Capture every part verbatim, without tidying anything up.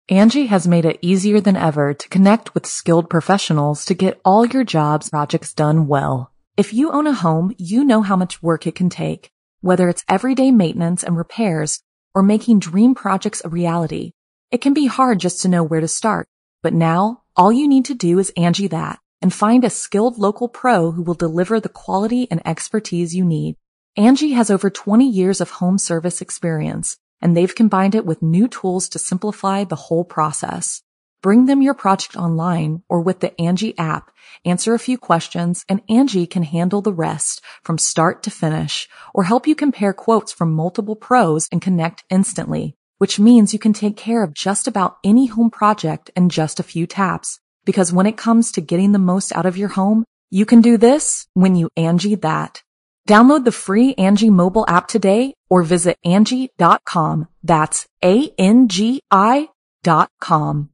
Angie has made it easier than ever to connect with skilled professionals to get all your jobs projects done well. If you own a home, you know how much work it can take, whether it's everyday maintenance and repairs or making dream projects a reality. It can be hard just to know where to start, but now all you need to do is Angie that and find a skilled local pro who will deliver the quality and expertise you need. Angie has over twenty years of home service experience, and they've combined it with new tools to simplify the whole process. Bring them your project online or with the Angie app, answer a few questions, and Angie can handle the rest from start to finish, or help you compare quotes from multiple pros and connect instantly, which means you can take care of just about any home project in just a few taps. Because when it comes to getting the most out of your home, you can do this when you Angie that. Download the free Angie mobile app today or visit Angie dot com. That's A N G I dot com.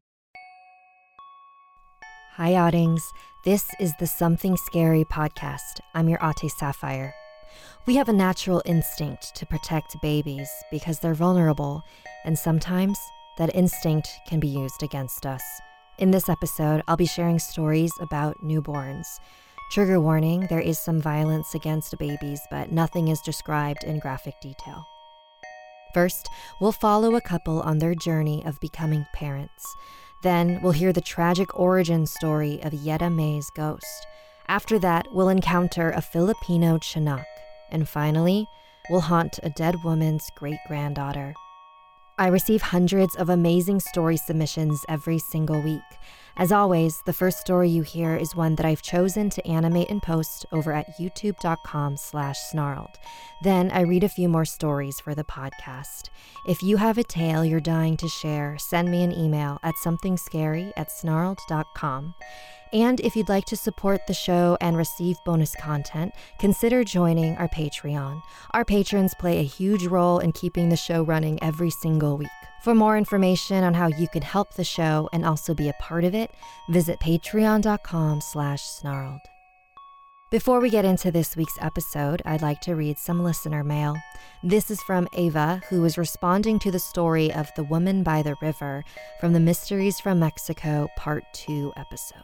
Hi, Oddings. This is the Something Scary podcast. I'm your Ate Sapphire. We have a natural instinct to protect babies because they're vulnerable, and sometimes that instinct can be used against us. In this episode, I'll be sharing stories about newborns. Trigger warning, there is some violence against babies, but nothing is described in graphic detail. First, we'll follow a couple on their journey of becoming parents. Then, we'll hear the tragic origin story of Yetta May's ghost. After that, we'll encounter a Filipino Chinook. And finally, we'll haunt a dead woman's great-granddaughter. I receive hundreds of amazing story submissions every single week. As always, the first story you hear is one that I've chosen to animate and post over at youtube.com slash snarled. Then I read a few more stories for the podcast. If you have a tale you're dying to share, send me an email at somethingscary at snarled dot com. And if you'd like to support the show and receive bonus content, consider joining our Patreon. Our patrons play a huge role in keeping the show running every single week. For more information on how you can help the show and also be a part of it, visit patreon.com slash snarled. Before we get into this week's episode, I'd like to read some listener mail. This is from Ava, who is responding to the story of The Woman by the River from the Mysteries from Mexico Part two episode.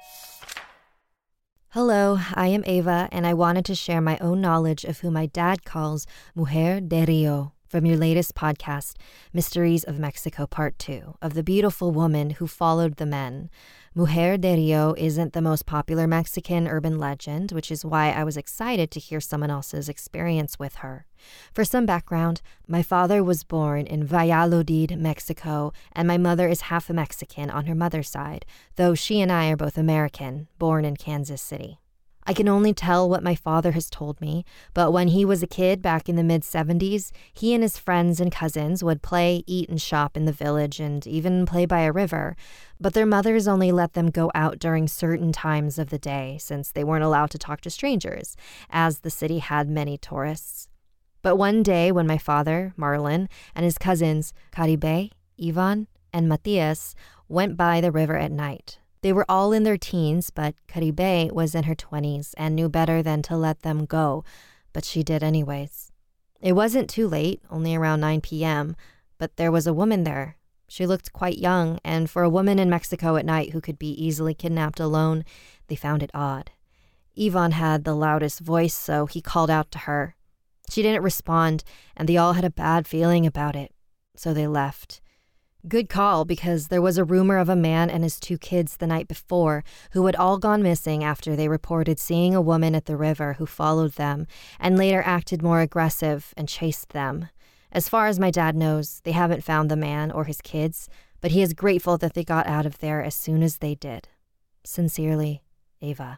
Hello, I am Ava, and I wanted to share my own knowledge of who my dad calls Mujer de Rio from your latest podcast, Mysteries of Mexico Part two, of the beautiful woman who followed the men. Mujer de Rio isn't the most popular Mexican urban legend, which is why I was excited to hear someone else's experience with her. For some background, my father was born in Valladolid, Mexico, and my mother is half a Mexican on her mother's side, though she and I are both American, born in Kansas City. I can only tell what my father has told me, but when he was a kid back in the mid-seventies, he and his friends and cousins would play, eat, and shop in the village and even play by a river, but their mothers only let them go out during certain times of the day since they weren't allowed to talk to strangers, as the city had many tourists. But one day when my father, Marlon, and his cousins, Caribe, Ivan, and Matias, went by the river at night, they were all in their teens, but Caribe was in her twenties and knew better than to let them go, but she did anyways. It wasn't too late, only around nine p.m., but there was a woman there. She looked quite young, and for a woman in Mexico at night who could be easily kidnapped alone, they found it odd. Ivan had the loudest voice, so he called out to her. She didn't respond, and they all had a bad feeling about it, so they left. Good call, because there was a rumor of a man and his two kids the night before who had all gone missing after they reported seeing a woman at the river who followed them and later acted more aggressive and chased them. As far as my dad knows, they haven't found the man or his kids, but he is grateful that they got out of there as soon as they did. Sincerely, Ava.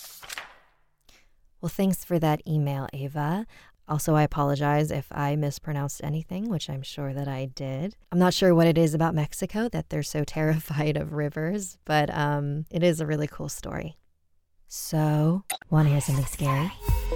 Well, thanks for that email, Ava. Also, I apologize if I mispronounced anything, which I'm sure that I did. I'm not sure what it is about Mexico that they're so terrified of rivers, but um, it is a really cool story. So, want to hear something scary?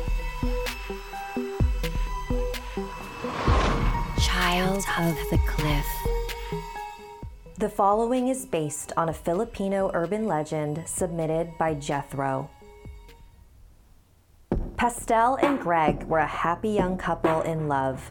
Child of the Cliff. The following is based on a Filipino urban legend submitted by Jethro. Pastel and Greg were a happy young couple in love.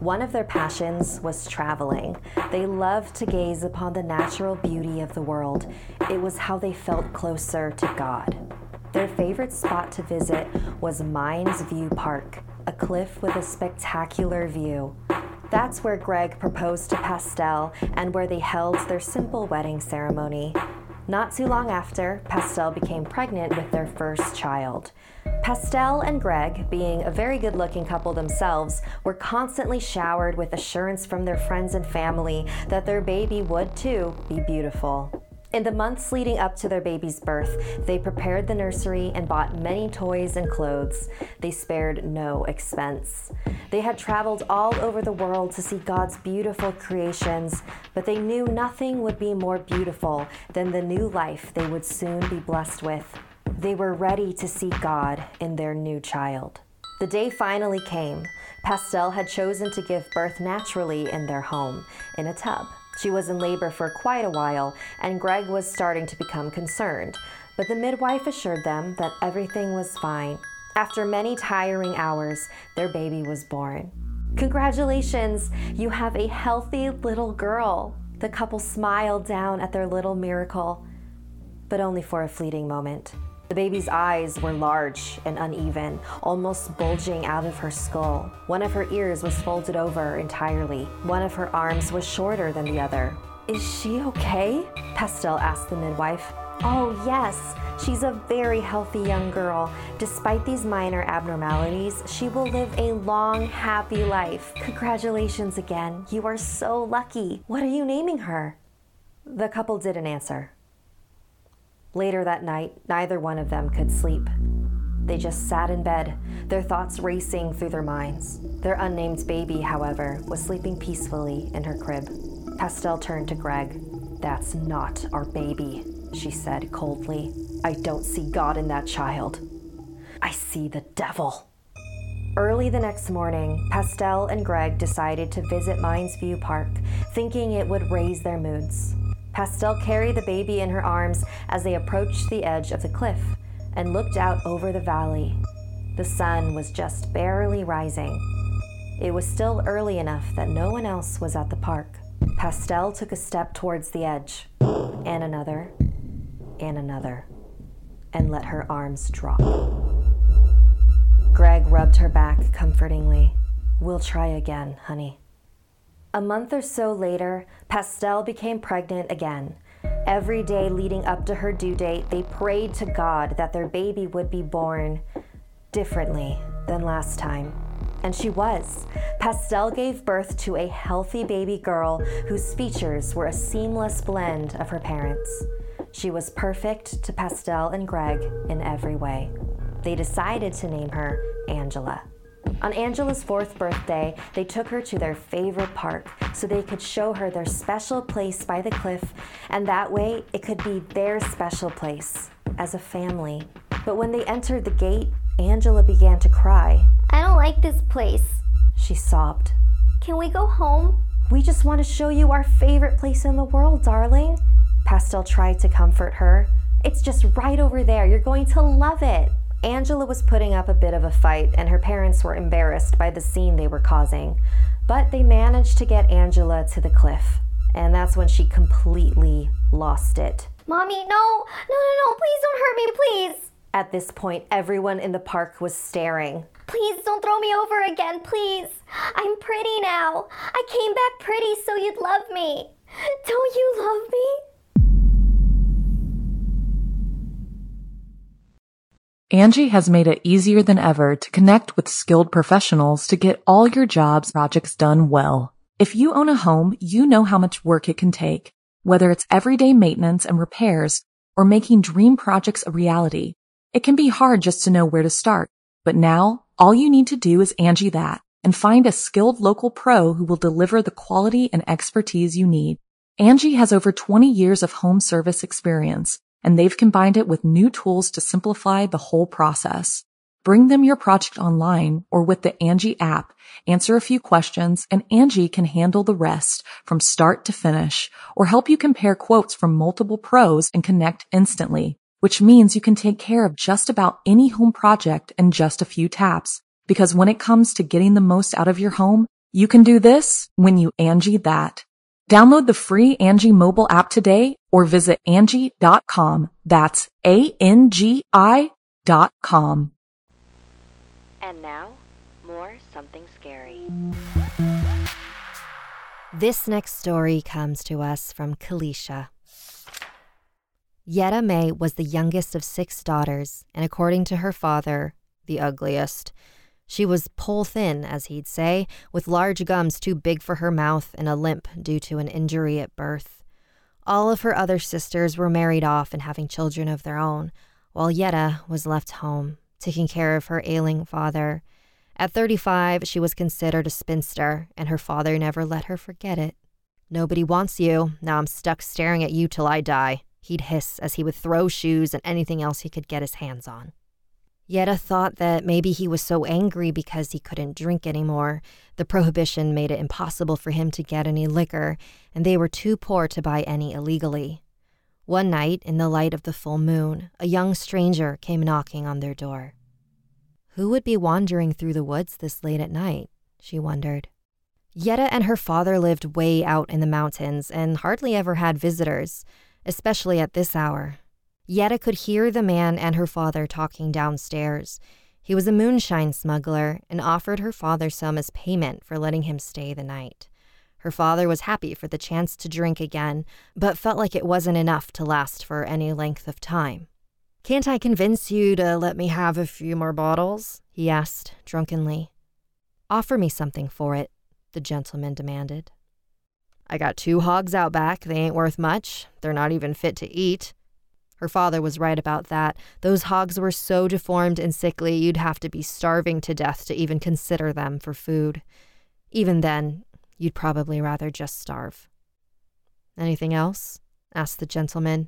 One of their passions was traveling. They loved to gaze upon the natural beauty of the world. It was how they felt closer to God. Their favorite spot to visit was Mines View Park, a cliff with a spectacular view. That's where Greg proposed to Pastel and where they held their simple wedding ceremony. Not too long after, Pastel became pregnant with their first child. Pastel and Greg, being a very good-looking couple themselves, were constantly showered with assurance from their friends and family that their baby would, too, be beautiful. In the months leading up to their baby's birth, they prepared the nursery and bought many toys and clothes. They spared no expense. They had traveled all over the world to see God's beautiful creations, but they knew nothing would be more beautiful than the new life they would soon be blessed with. They were ready to see God in their new child. The day finally came. Pastel had chosen to give birth naturally in their home, in a tub. She was in labor for quite a while, and Greg was starting to become concerned, but the midwife assured them that everything was fine. After many tiring hours, their baby was born. Congratulations, you have a healthy little girl. The couple smiled down at their little miracle, but only for a fleeting moment. The baby's eyes were large and uneven, almost bulging out of her skull. One of her ears was folded over entirely. One of her arms was shorter than the other. "Is she okay?" Pastel asked the midwife. "Oh, yes. She's a very healthy young girl. Despite these minor abnormalities, she will live a long, happy life. Congratulations again. You are so lucky. What are you naming her?" The couple didn't answer. Later that night, neither one of them could sleep. They just sat in bed, their thoughts racing through their minds. Their unnamed baby, however, was sleeping peacefully in her crib. Pastel turned to Greg. "That's not our baby," she said coldly. "I don't see God in that child. I see the devil." Early the next morning, Pastel and Greg decided to visit Mines View Park, thinking it would raise their moods. Pastel carried the baby in her arms as they approached the edge of the cliff and looked out over the valley. The sun was just barely rising. It was still early enough that no one else was at the park. Pastel took a step towards the edge, and another, and another, and let her arms drop. Greg rubbed her back comfortingly. "We'll try again, honey." A month or so later, Pastel became pregnant again. Every day leading up to her due date, they prayed to God that their baby would be born differently than last time. And she was. Pastel gave birth to a healthy baby girl whose features were a seamless blend of her parents. She was perfect to Pastel and Greg in every way. They decided to name her Angela. On Angela's fourth birthday, they took her to their favorite park so they could show her their special place by the cliff, and that way it could be their special place as a family. But when they entered the gate, Angela began to cry. "I don't like this place," she sobbed. "Can we go home?" "We just want to show you our favorite place in the world, darling." Pastel tried to comfort her. "It's just right over there. You're going to love it." Angela was putting up a bit of a fight, and her parents were embarrassed by the scene they were causing. But they managed to get Angela to the cliff, and that's when she completely lost it. "Mommy, no, no, no, no, please don't hurt me, please." At this point, everyone in the park was staring. "Please don't throw me over again, please. I'm pretty now. I came back pretty so you'd love me. Don't you love me?" Angie has made it easier than ever to connect with skilled professionals to get all your jobs projects done well. If you own a home, you know how much work it can take, whether it's everyday maintenance and repairs or making dream projects a reality. It can be hard just to know where to start, but now all you need to do is Angie that and find a skilled local pro who will deliver the quality and expertise you need. Angie has over twenty years of home service experience, and they've combined it with new tools to simplify the whole process. Bring them your project online or with the Angie app, answer a few questions, and Angie can handle the rest from start to finish, or help you compare quotes from multiple pros and connect instantly, which means you can take care of just about any home project in just a few taps. Because when it comes to getting the most out of your home, You can do this when you Angie that. Download the free Angie mobile app today or visit Angie dot com. That's A N G I dot com. And now, more Something Scary. This next story comes to us from Kalisha. Yetta May was the youngest of six daughters, and according to her father, the ugliest. She was pole-thin, as he'd say, with large gums too big for her mouth and a limp due to an injury at birth. All of her other sisters were married off and having children of their own, while Yetta was left home, taking care of her ailing father. At thirty-five, she was considered a spinster, and her father never let her forget it. "Nobody wants you. Now I'm stuck staring at you till I die," he'd hiss as he would throw shoes and anything else he could get his hands on. Yetta thought that maybe he was so angry because he couldn't drink anymore. The prohibition made it impossible for him to get any liquor, and they were too poor to buy any illegally. One night, in the light of the full moon, a young stranger came knocking on their door. Who would be wandering through the woods this late at night? She wondered. Yetta and her father lived way out in the mountains and hardly ever had visitors, especially at this hour. Yetta could hear the man and her father talking downstairs. He was a moonshine smuggler and offered her father some as payment for letting him stay the night. Her father was happy for the chance to drink again, but felt like it wasn't enough to last for any length of time. "Can't I convince you to let me have a few more bottles?" he asked drunkenly. "Offer me something for it," the gentleman demanded. "I got two hogs out back. They ain't worth much. They're not even fit to eat." Her father was right about that. Those hogs were so deformed and sickly, you'd have to be starving to death to even consider them for food. Even then, you'd probably rather just starve. "Anything else?" asked the gentleman.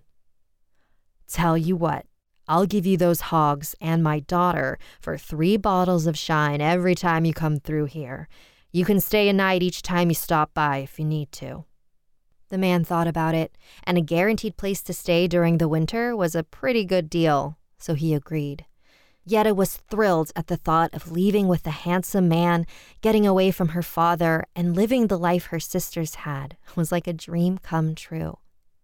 "Tell you what, I'll give you those hogs and my daughter for three bottles of shine every time you come through here. You can stay a night each time you stop by if you need to." The man thought about it, and a guaranteed place to stay during the winter was a pretty good deal, so he agreed. Yetta was thrilled at the thought of leaving with a handsome man, getting away from her father, and living the life her sisters had. It was like a dream come true.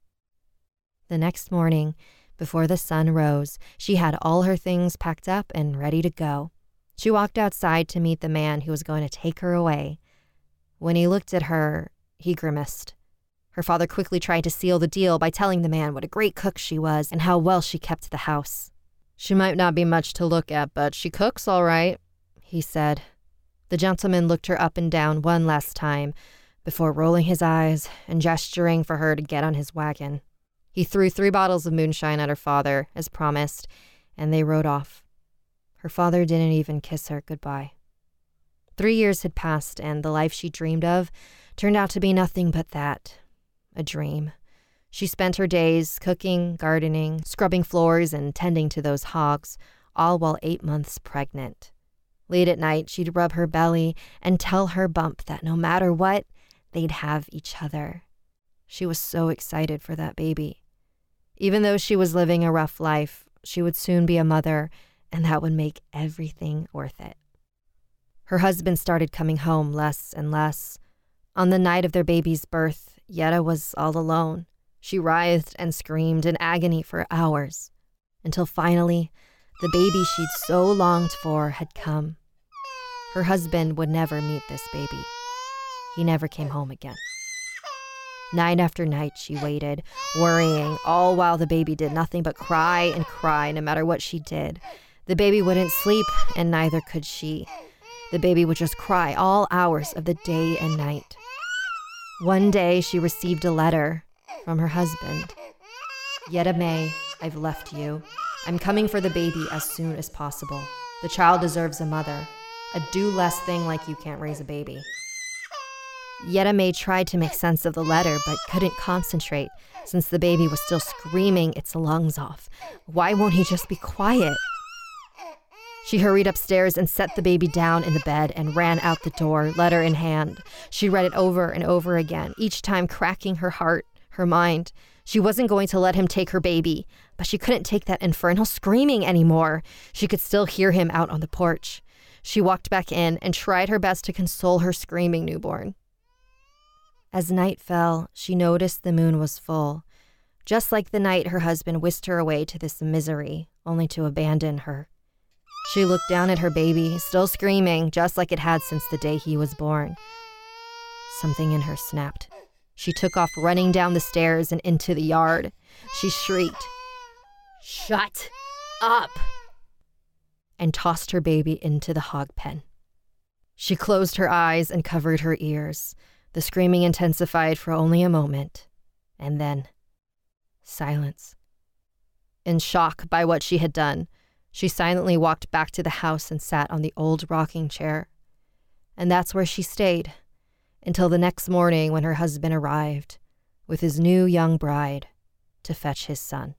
The next morning, before the sun rose, she had all her things packed up and ready to go. She walked outside to meet the man who was going to take her away. When he looked at her, he grimaced. Her father quickly tried to seal the deal by telling the man what a great cook she was and how well she kept the house. "She might not be much to look at, but she cooks all right," he said. The gentleman looked her up and down one last time before rolling his eyes and gesturing for her to get on his wagon. He threw three bottles of moonshine at her father, as promised, and they rode off. Her father didn't even kiss her goodbye. Three years had passed, and the life she dreamed of turned out to be nothing but that. A dream. She spent her days cooking, gardening, scrubbing floors, and tending to those hogs, all while eight months pregnant. Late at night, she'd rub her belly and tell her bump that no matter what, they'd have each other. She was so excited for that baby. Even though she was living a rough life, she would soon be a mother, and that would make everything worth it. Her husband started coming home less and less. On the night of their baby's birth, Yetta was all alone. She writhed and screamed in agony for hours, until finally, the baby she'd so longed for had come. Her husband would never meet this baby. He never came home again. Night after night, she waited, worrying, all while the baby did nothing but cry and cry no matter what she did. The baby wouldn't sleep, and neither could she. The baby would just cry all hours of the day and night. One day, she received a letter from her husband. "Yetta May, I've left you. I'm coming for the baby as soon as possible. The child deserves a mother. A do less thing like you can't raise a baby." Yetta May tried to make sense of the letter, but couldn't concentrate since the baby was still screaming its lungs off. Why won't he just be quiet? She hurried upstairs and set the baby down in the bed and ran out the door, letter in hand. She read it over and over again, each time cracking her heart, her mind. She wasn't going to let him take her baby, but she couldn't take that infernal screaming anymore. She could still hear him out on the porch. She walked back in and tried her best to console her screaming newborn. As night fell, she noticed the moon was full, just like the night her husband whisked her away to this misery, only to abandon her. She looked down at her baby, still screaming, just like it had since the day he was born. Something in her snapped. She took off running down the stairs and into the yard. She shrieked, "Shut up!" and tossed her baby into the hog pen. She closed her eyes and covered her ears. The screaming intensified for only a moment, and then silence. In shock by what she had done, she silently walked back to the house and sat on the old rocking chair. And that's where she stayed, until the next morning when her husband arrived with his new young bride to fetch his son.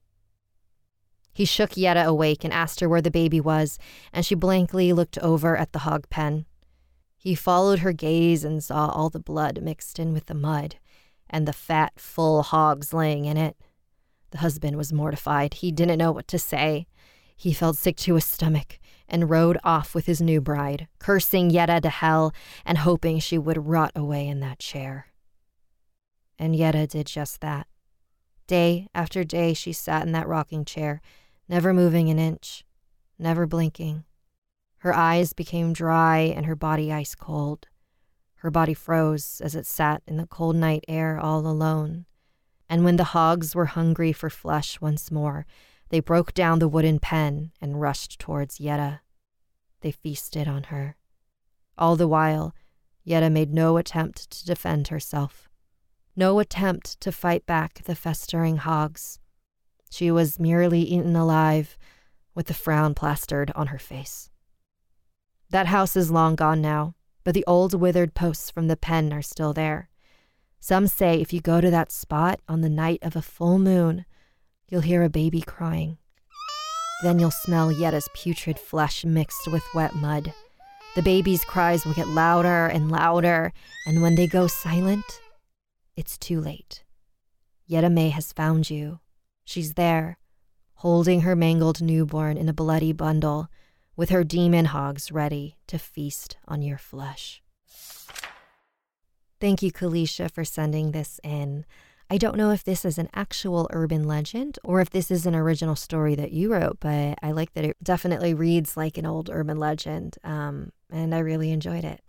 He shook Yetta awake and asked her where the baby was, and she blankly looked over at the hog pen. He followed her gaze and saw all the blood mixed in with the mud and the fat, full hogs laying in it. The husband was mortified. He didn't know what to say. He felt sick to his stomach and rode off with his new bride, cursing Yetta to hell and hoping she would rot away in that chair. And Yetta did just that. Day after day she sat in that rocking chair, never moving an inch, never blinking. Her eyes became dry and her body ice cold. Her body froze as it sat in the cold night air all alone. And when the hogs were hungry for flesh once more, they broke down the wooden pen and rushed towards Yetta. They feasted on her. All the while, Yetta made no attempt to defend herself. No attempt to fight back the festering hogs. She was merely eaten alive, with the frown plastered on her face. That house is long gone now, but the old withered posts from the pen are still there. Some say if you go to that spot on the night of a full moon, you'll hear a baby crying. Then you'll smell Yetta's putrid flesh mixed with wet mud. The baby's cries will get louder and louder, and when they go silent, it's too late. Yetta May has found you. She's there, holding her mangled newborn in a bloody bundle, with her demon hogs ready to feast on your flesh. Thank you, Kalisha, for sending this in. I don't know if this is an actual urban legend or if this is an original story that you wrote, but I like that it definitely reads like an old urban legend, um, and I really enjoyed it.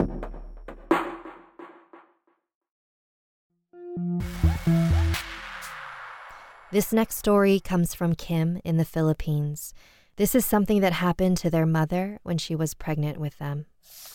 This next story comes from Kim in the Philippines. This is something that happened to their mother when she was pregnant with them.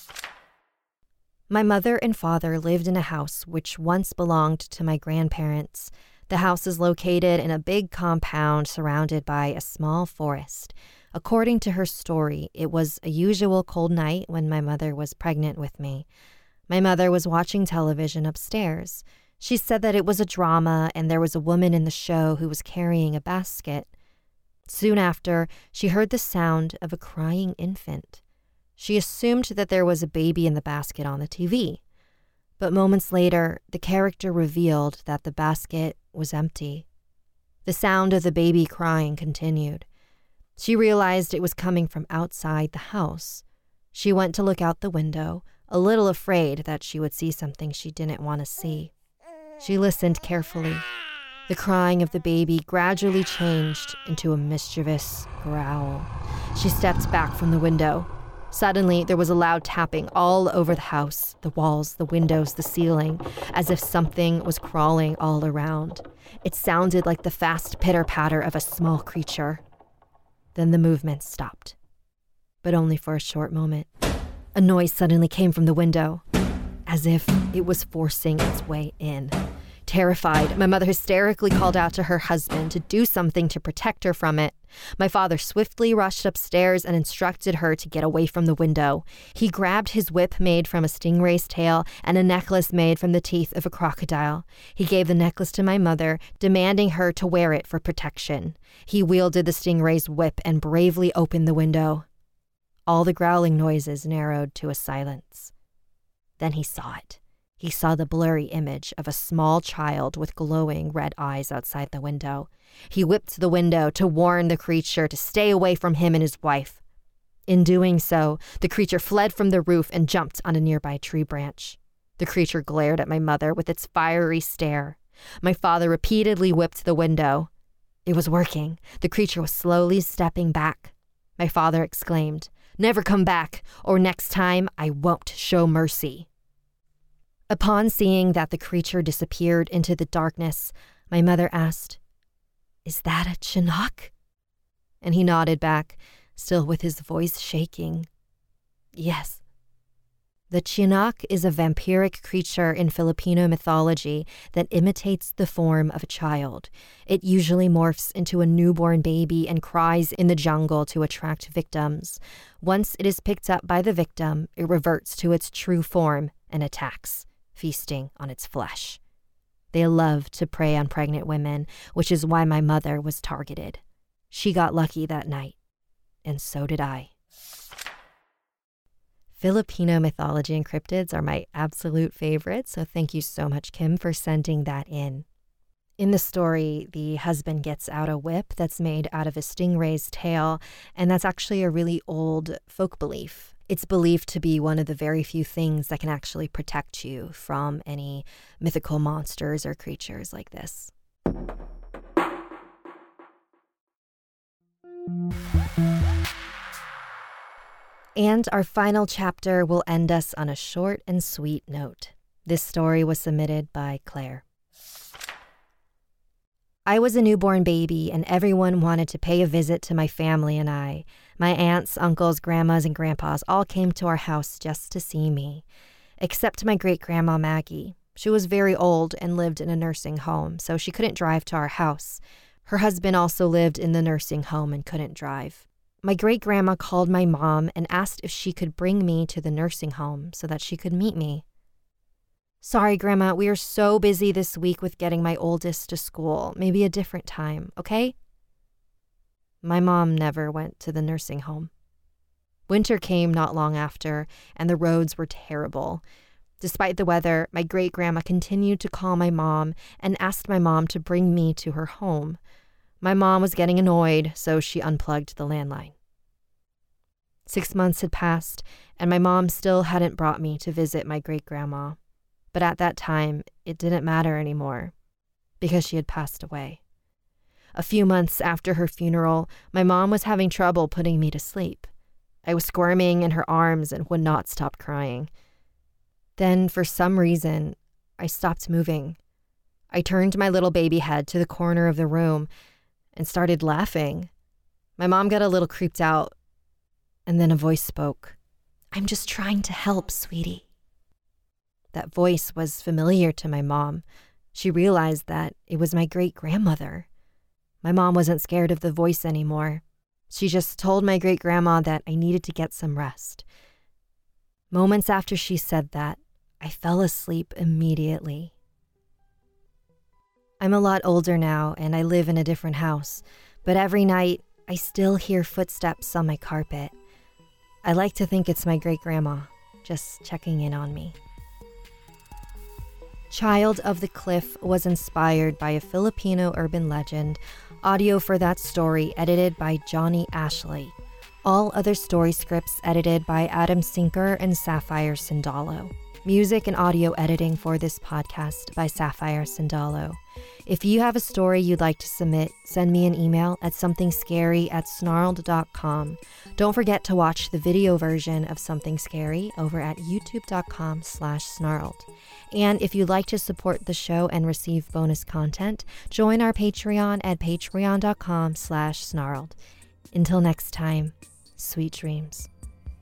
My mother and father lived in a house which once belonged to my grandparents. The house is located in a big compound surrounded by a small forest. According to her story, it was a usual cold night when my mother was pregnant with me. My mother was watching television upstairs. She said that it was a drama and there was a woman in the show who was carrying a basket. Soon after, she heard the sound of a crying infant. She assumed that there was a baby in the basket on the T V. But moments later, the character revealed that the basket was empty. The sound of the baby crying continued. She realized it was coming from outside the house. She went to look out the window, a little afraid that she would see something she didn't want to see. She listened carefully. The crying of the baby gradually changed into a mischievous growl. She stepped back from the window. Suddenly, there was a loud tapping all over the house, the walls, the windows, the ceiling, as if something was crawling all around. It sounded like the fast pitter-patter of a small creature. Then the movement stopped, but only for a short moment. A noise suddenly came from the window, as if it was forcing its way in. Terrified, my mother hysterically called out to her husband to do something to protect her from it. My father swiftly rushed upstairs and instructed her to get away from the window. He grabbed his whip made from a stingray's tail and a necklace made from the teeth of a crocodile. He gave the necklace to my mother, demanding her to wear it for protection. He wielded the stingray's whip and bravely opened the window. All the growling noises narrowed to a silence. Then he saw it. He saw the blurry image of a small child with glowing red eyes outside the window. He whipped the window to warn the creature to stay away from him and his wife. In doing so, the creature fled from the roof and jumped on a nearby tree branch. The creature glared at my mother with its fiery stare. My father repeatedly whipped the window. It was working. The creature was slowly stepping back. My father exclaimed, "Never come back, or next time I won't show mercy." Upon seeing that the creature disappeared into the darkness, my mother asked, "Is that a Chinook?" And he nodded back, still with his voice shaking. "Yes." The Chinook is a vampiric creature in Filipino mythology that imitates the form of a child. It usually morphs into a newborn baby and cries in the jungle to attract victims. Once it is picked up by the victim, it reverts to its true form and attacks, feasting on its flesh. They love to prey on pregnant women, which is why my mother was targeted. She got lucky that night, and so did I. Filipino mythology and cryptids are my absolute favorite, so thank you so much, Kim, for sending that in. In the story, the husband gets out a whip that's made out of a stingray's tail, and that's actually a really old folk belief. It's believed to be one of the very few things that can actually protect you from any mythical monsters or creatures like this. And our final chapter will end us on a short and sweet note. This story was submitted by Claire. I was a newborn baby, and everyone wanted to pay a visit to my family and I. My aunts, uncles, grandmas, and grandpas all came to our house just to see me, except my great-grandma Maggie. She was very old and lived in a nursing home, so she couldn't drive to our house. Her husband also lived in the nursing home and couldn't drive. My great-grandma called my mom and asked if she could bring me to the nursing home so that she could meet me. "Sorry, Grandma, we are so busy this week with getting my oldest to school. Maybe a different time, okay?" My mom never went to the nursing home. Winter came not long after, and the roads were terrible. Despite the weather, my great-grandma continued to call my mom and asked my mom to bring me to her home. My mom was getting annoyed, so she unplugged the landline. Six months had passed, and my mom still hadn't brought me to visit my great-grandma. But at that time, it didn't matter anymore, because she had passed away. A few months after her funeral, my mom was having trouble putting me to sleep. I was squirming in her arms and would not stop crying. Then, for some reason, I stopped moving. I turned my little baby head to the corner of the room and started laughing. My mom got a little creeped out, and then a voice spoke. "I'm just trying to help, sweetie." That voice was familiar to my mom. She realized that it was my great-grandmother. My mom wasn't scared of the voice anymore. She just told my great-grandma that I needed to get some rest. Moments after she said that, I fell asleep immediately. I'm a lot older now, and I live in a different house, but every night, I still hear footsteps on my carpet. I like to think it's my great-grandma, just checking in on me. Child of the Cliff was inspired by a Filipino urban legend. Audio for that story edited by Johnny Ashley. All other story scripts edited by Adam Sinker and Sapphire Sindalo. Music and audio editing for this podcast by Sapphire Sindalo. If you have a story you'd like to submit, send me an email at somethingscary at snarled dot com. Don't forget to watch the video version of Something Scary over at youtube.com slash snarled. And if you'd like to support the show and receive bonus content, join our Patreon at patreon.com slash snarled. Until next time, sweet dreams.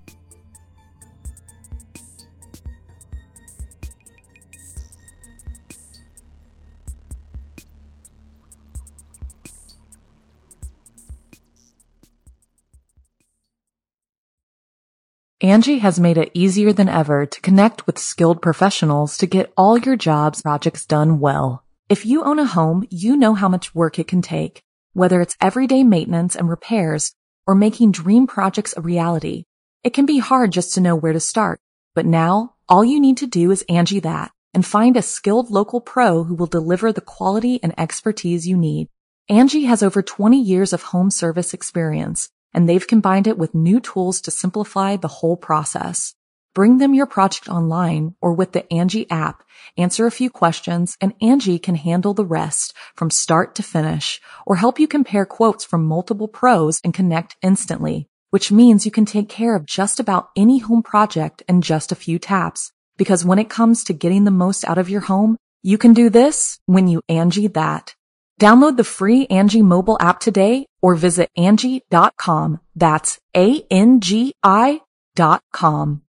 Angie has made it easier than ever to connect with skilled professionals to get all your jobs projects done well. If you own a home, you know how much work it can take, whether it's everyday maintenance and repairs or making dream projects a reality. It can be hard just to know where to start, but now all you need to do is Angie that and find a skilled local pro who will deliver the quality and expertise you need. Angie has over twenty years of home service experience and they've combined it with new tools to simplify the whole process. Bring them your project online or with the Angie app, answer a few questions, and Angie can handle the rest from start to finish, or help you compare quotes from multiple pros and connect instantly, which means you can take care of just about any home project in just a few taps. Because when it comes to getting the most out of your home, you can do this when you Angie that. Download the free Angie mobile app today or visit Angie dot com. That's A N G I dot com.